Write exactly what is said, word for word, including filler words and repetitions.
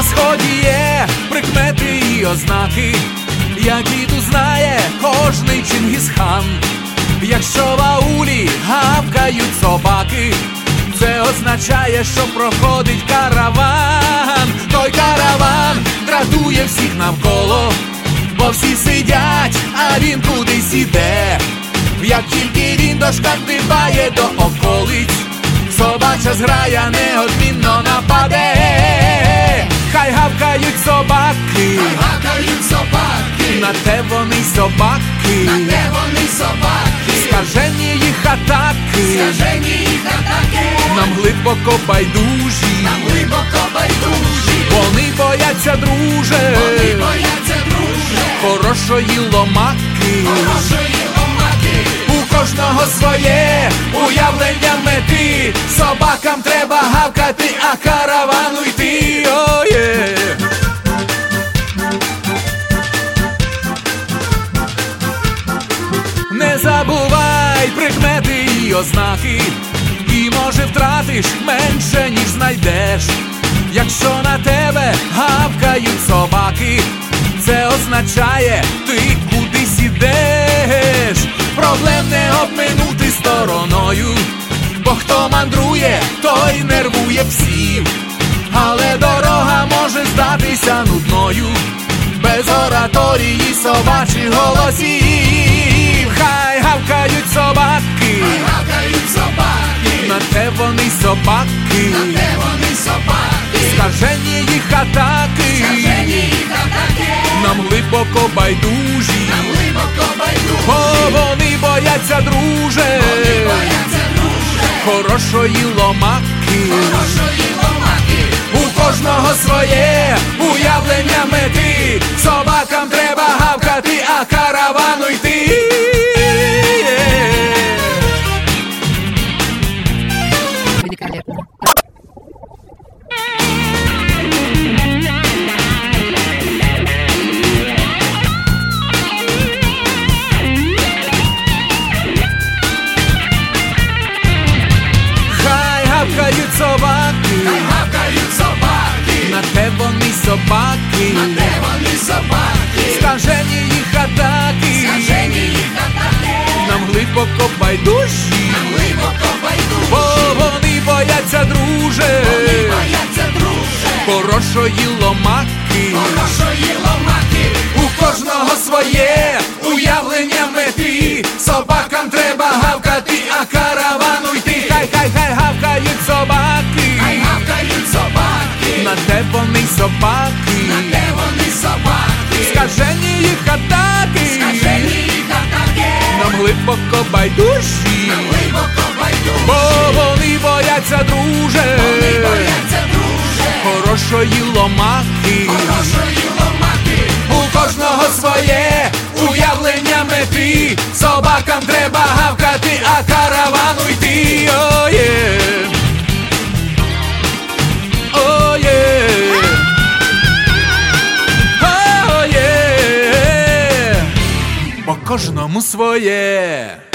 сході є прикмети і ознаки, які тут знає кожний Чингісхан. Якщо в аулі гавкають собаки, це означає, що проходить караван. Той караван дратує всіх навколо, бо всі сидять, а він кудись іде. Як тільки він дошкандибає до околиць, собача зграя неодмінно нападе. Хай гавкають собаки, хай гавкають собаки, на те вони собаки, на те вони собаки, скажені їх атаки, скажені їх атаки, нам глибоко байдужі, нам глибоко байдужі. Вони бояться, друже, вони бояться, друже, хорошої ломаки, хорошої ломаки. У кожного своє уявлення мети, собакам треба гавкати, а каравану йти. Oh, yeah. Не забувай прикмети і ознаки, і може втратиш менше, ніж знайдеш. Якщо на тебе гавкають собаки, це означає, ти кудись ідеш. Проблем не обминути стороною, бо хто мандрує, той нервує всіх. Але дорога може здатися нудною без ораторії собачих голосів. Хай гавкають собаки, хай гавкають собаки, на те вони собаки, на те вони собаки, скажені їх атаки, скажені їх атаки, нам глибоко байдужі, нам глибоко байдужі. бо вони бояться, друже, вони бояться, друже, хорошої ломаки, хорошої ломаки. У кожного своє уявлення мети, собакам треба гавкати, а каравану йти. Хай гавкають собаки, Хай гавкають собаки, на те вони собаки, на те вони собаки, скажені їх атаки, скажені їх атаки, нам глибоко байдужі, нам глибоко байдужі. бо вони бояться, друже, Вони бояться, друже, хорошої ломаки. хорошої ломаки. У кожного своє уявлення мети, собакам треба гавкати, а каравану йти. Хай, хай, хай гавкають собаки, Хай гавкають собаки, на те вони собаки, на те вони собаки, скажені їх атаки, скажені їх атаки, нам глибоко байдужі, нам глибоко байдужі. бо вони бояться, друже, Вони бояться, друже, хорошої ломаки. хорошої ломаки. У кожного своє уявлення мети, собакам треба гавкати, а каравану йти. Oh, yeah. Oh, yeah. Oh, yeah. По кожному своє.